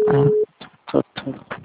Ah, tô.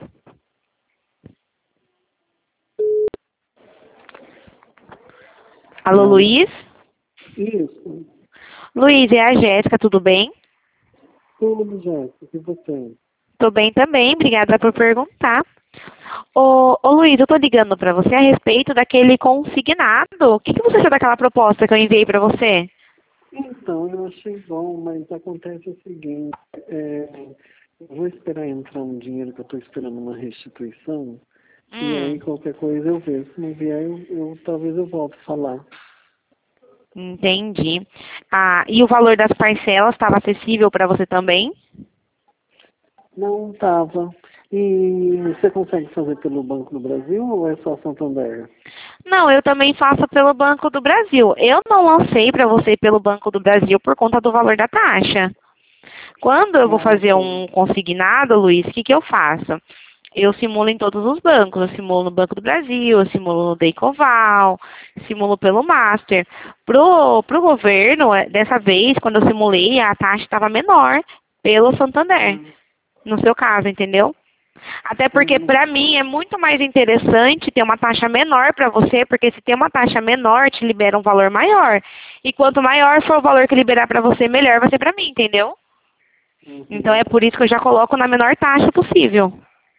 Alô, Luiz? Isso. Luiz, é a Jéssica, tudo bem? Tudo, Jéssica. E você? Tô bem também, obrigada por perguntar. Ô Luiz, eu tô ligando pra você a respeito daquele consignado. O que você achou daquela proposta que eu enviei pra você? Então, eu achei bom, mas acontece o seguinte, eu vou esperar entrar um dinheiro que eu estou esperando uma restituição, e aí qualquer coisa eu vejo. Se não vier, talvez eu volte a falar. Entendi. Ah, e o valor das parcelas estava acessível para você também? Não estava. E você consegue fazer pelo Banco do Brasil ou é só Santander? Não, eu também faço pelo Banco do Brasil. Eu não lancei para você pelo Banco do Brasil por conta do valor da taxa. Quando eu vou Ah, fazer tá. um consignado, Luiz, o que que eu faço? Eu simulo em todos os bancos. Eu simulo no Banco do Brasil, eu simulo no Daycoval, simulo pelo Master. Pro governo, dessa vez, quando eu simulei, a taxa estava menor pelo Santander. No seu caso, entendeu? Até porque para mim é muito mais interessante ter uma taxa menor para você, porque se tem uma taxa menor, te libera um valor maior. E quanto maior for o valor que liberar para você, melhor vai ser para mim, entendeu? Então é por isso que eu já coloco na menor taxa possível.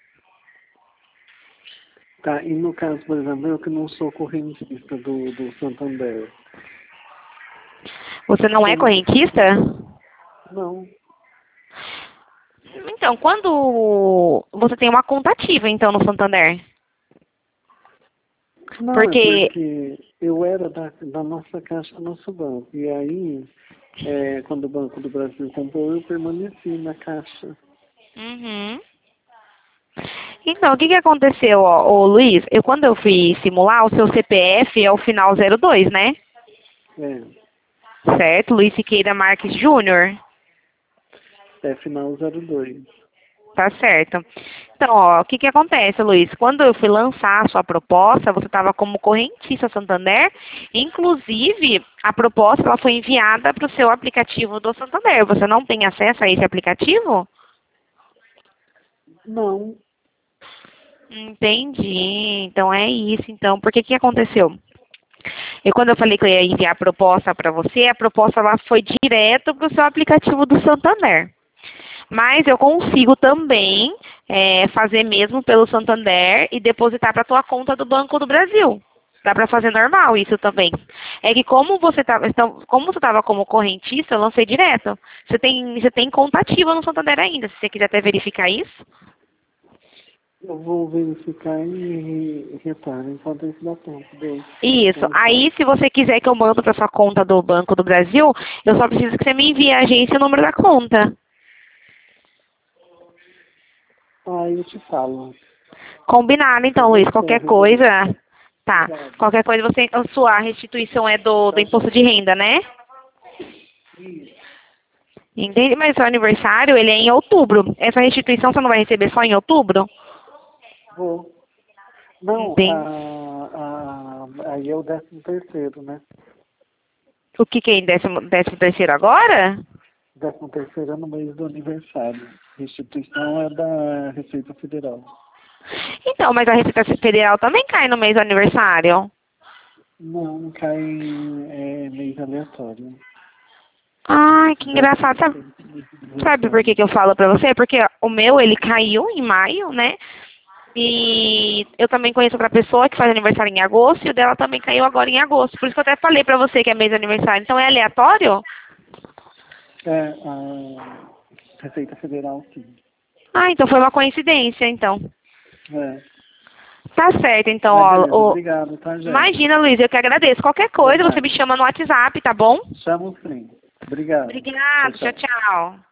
Tá, e no caso, por exemplo, eu que não sou correntista do Santander. Você não é Como que... correntista? Não. Então, quando você tem uma conta ativa, então, no Santander? Não, é Porque... porque eu era da nossa caixa, do nosso banco. E aí, quando o Banco do Brasil comprou, eu permaneci na caixa. Uhum. Então, o que que aconteceu, ó, ô Luiz? Quando eu fui simular, o seu CPF é o final 02, né? É, Certo? Luiz Siqueira Marques Júnior. é final 02. Tá certo. Então, ó, o que que acontece, Luiz? Quando eu fui lançar a sua proposta, você estava como correntista Santander. Inclusive, a proposta ela foi enviada para o seu aplicativo do Santander. Você não tem acesso a esse aplicativo? Não, Entendi. Então é isso. Então, por que que aconteceu? E quando eu falei que eu ia enviar a proposta para você, a proposta lá foi direto para o seu aplicativo do Santander. Mas eu consigo também fazer mesmo pelo Santander e depositar para a tua conta do Banco do Brasil. Dá para fazer normal isso também. É que como você estava então, como você estava como correntista, eu lancei direto. Você tem conta ativa no Santander ainda, se você quiser até verificar isso. eu vou verificar e retorno enquanto isso dá tempo. Isso. Aí, se você quiser que eu mando para sua conta do Banco do Brasil, eu só preciso que você me envie a agência e o número da conta. Aí eu te falo. Combinado, então, Pode Luiz. deixar, Qualquer Rebeca. coisa. Tá. Obrigado. Qualquer coisa, a sua restituição é do Tá, imposto gente. de renda, né? Entende? Mas seu aniversário, ele é em outubro. Essa restituição você não vai receber só em outubro? Vou. Não, Entende? aí é o 13º, né? O que que é em décimo terceiro agora? 13º é no mês do aniversário. Restituição é da Receita Federal. Então, mas a Receita Federal também cai no mês do aniversário. Não, cai em mês aleatório. Ai, que engraçado. Sabe por que que eu 13º. falo pra você? Porque o meu, ele caiu em maio, né? E eu também conheço outra pessoa que faz aniversário em agosto e o dela também caiu agora em agosto. Por isso que eu até falei pra você que é mês de aniversário. Então é aleatório? É, a Receita Federal, sim. Ah, então foi uma coincidência, então. É. Tá certo, então, Mas ó. beleza, obrigado, tá, Jéssica? Imagina, Luiz, eu que agradeço. Qualquer De coisa, você me nada. chama no WhatsApp, tá bom? Chama o sim. Obrigado. Tchau, Obrigada, tchau, tchau. tchau.